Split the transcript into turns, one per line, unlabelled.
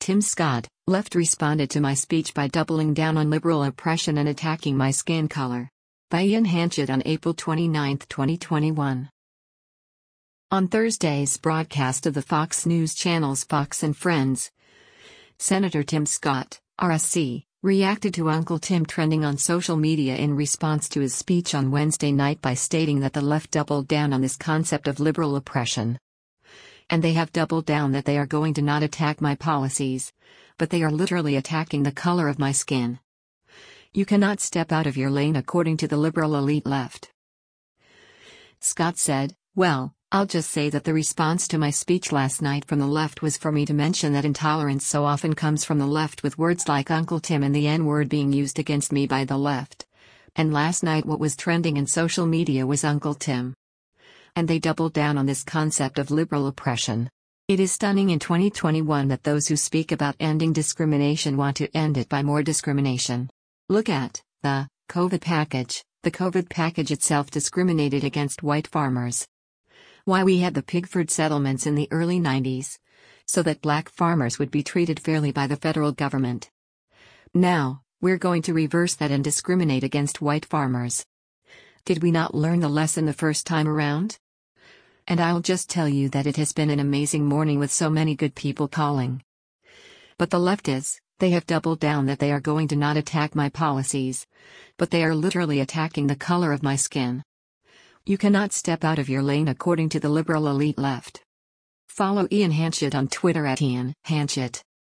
Tim Scott, left responded to my speech by doubling down on liberal oppression and attacking my skin color. By Ian Hanchett on April 29, 2021. On Thursday's broadcast of the Fox News channel's Fox and Friends, Senator Tim Scott, RSC, reacted to Uncle Tim trending on social media in response to his speech on Wednesday night by stating that the left doubled down on this concept of liberal oppression. And they have doubled down that they are going to not attack my policies, but they are literally attacking the color of my skin. You cannot step out of your lane according to the liberal elite left. Scott said, "Well, I'll just say that the response to my speech last night from the left was for me to mention that intolerance so often comes from the left with words like Uncle Tim and the N-word being used against me by the left. And last night what was trending in social media was Uncle Tim. And they doubled down on this concept of liberal oppression. It is stunning in 2021 that those who speak about ending discrimination want to end it by more discrimination. Look at the COVID package. The COVID package itself discriminated against white farmers. Why we had the Pigford settlements in the early 90s. So that black farmers would be treated fairly by the federal government. Now, we're going to reverse that and discriminate against white farmers. Did we not learn the lesson the first time around? And I'll just tell you that it has been an amazing morning with so many good people calling. But the left they have doubled down that they are going to not attack my policies, but they are literally attacking the color of my skin. You cannot step out of your lane according to the liberal elite left." Follow Ian Hanchett on Twitter @Ian Hanchett.